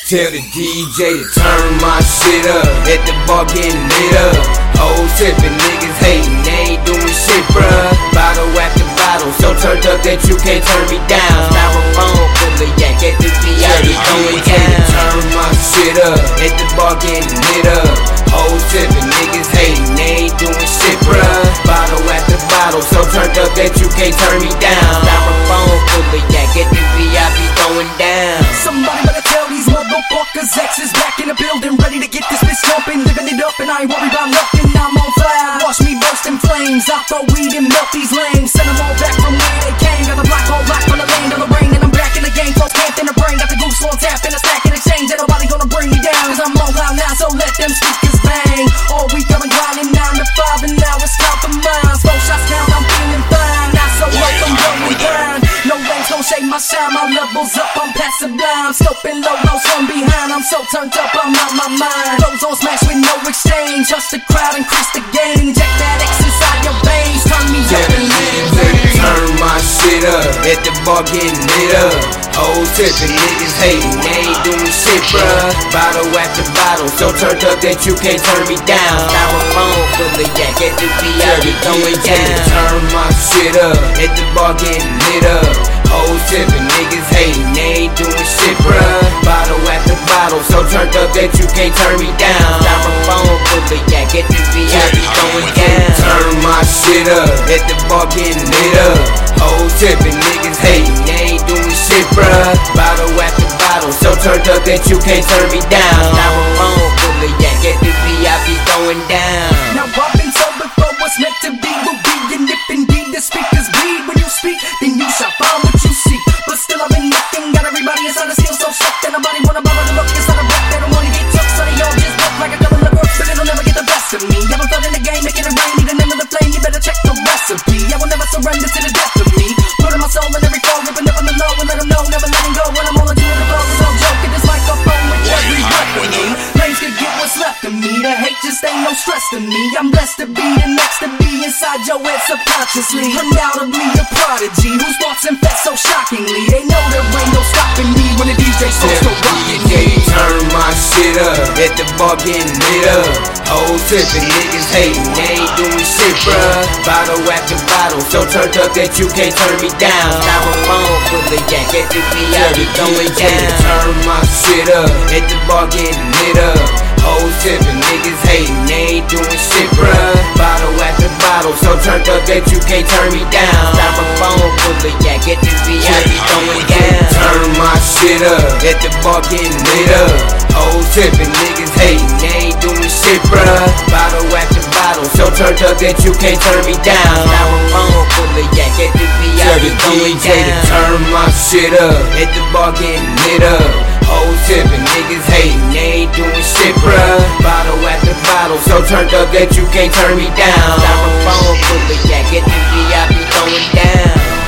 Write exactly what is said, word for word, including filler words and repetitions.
Tell the D J to turn my shit up. At the bar getting lit up. Hoes tipping, niggas hating, they ain't doing shit, bruh. Bottle after bottle, so turned up that you can't turn me down. Styrofoam full of yak at the V I P going down. Turn my shit up. At the bar getting lit up. Hoes tipping, niggas hating, they ain't doing shit, bruh. Bottle after bottle, so turned up that you can't turn me down. Styrofoam full of yak at the V I P going down. Somebody better tell these motherfuckers X is back in the building, ready to get this bitch jumping, living it up, and I ain't worried about nothing. I'm on fire, watch me burst in flames. I throw weed and melt these lames, send them all back from where they came. Got the block all black from the land of the rain, and I'm back in the game, folks camped in the brain. Got the goose on tap and a stack in exchange. Ain't nobody gonna bring me down, cause I'm all out now, so let them speakers bang. All week I've been grinding nine to five, and now it's time for mine. Four shots down, I'm feeling fine. Not so low, I'm going down. No lanes gon' shake my shine, my levels up, I'm past sublime. Scoping low, lows from behind, I'm so turned up, I'm out my mind. Flows on smash with no exchange, just the crowd, increase the gain. Inject that X inside your veins, turn me up and let it rain. Turn my shit up, at the bar getting lit up. Hoes tipping, niggas hating, they ain't doing shit, bruh. Bottle after bottle, so turned up that you can't turn me down. Styrofoam full of yak at the V I P going down. Turn my shit up, at the bar getting lit up. Hoes tipping, niggas hating, they ain't doing shit, bruh. Bottle after bottle, so turned up that you can't turn me down. Styrofoam full of yak at the V I P going down. Turn my shit up, at the bar getting lit up. Hoes tipping, niggas hating, they ain't doing shit, bruh. Bottle after bottle, so turned up that you can't turn me down. Styrofoam full of yak at the V I P going down. Now I've been told before what's meant to be will be, and if indeed the speakers bleed when you speak, then you shall find what you seek. But still I've been looking, got everybody inside the skill so stuck that nobody wanna bother to look inside the breath. They don't wanna get took, so they all just look like a couple of works, but it'll never get the best of me. I was out in the game, making it rain, need a name of the flame, you better check the recipe. I will never surrender to the death of me. Putting my soul in every fall, ripping up on the low, and let them know, never letting go. When I'm all into the flow, so joke in this microphone with every breath of me. Flames could get what's left of me, the hate just ain't no stress to me. I'm blessed to be the next to be inside your head subconsciously. Undoubtedly a prodigy, whose thoughts infest so shockingly. They know there ain't no stopping me when the D J starts to rockin' me. Turn my shit up, at the bar getting lit up. Hoes tipping, niggas hating, they ain't doing shit, bruh. Bottle after bottle, so turned up that you can't turn me down. Styrofoam full of yak at the V I P going down. Turn my shit up, at the bar getting lit up. Hoes tipping, niggas hating, they ain't doing shit, bruh. Bottle after bottle, so turned up that you can't turn me down. Styrofoam full of yak at the V I P going down. Turn my shit up, at the bar getting lit up. Hoes tipping, niggas hating, they ain't doing shit, bruh. Bottle after bottle, so turned up that you can't turn me down. Styrofoam full of yak at the V I P going down. Turn my shit up, at the bar getting lit up. Hoes tipping, niggas hating, they ain't doing shit, bruh. Bottle after bottle, so turned up that you can't turn me down. Styrofoam full of yak at the V I P going down.